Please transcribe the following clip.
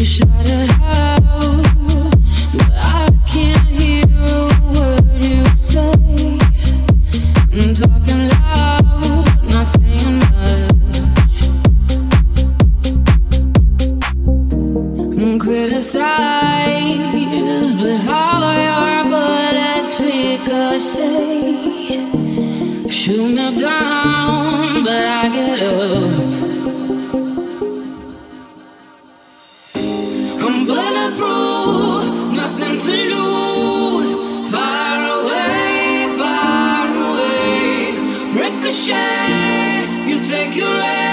shout it out, but I can't hear a word you say. I'm talking loud, not saying much. Criticize, but how your bullets ricochet. Shoot me down, but I get up. I'm bulletproof, nothing to lose. Far away, ricochet. You take your aim.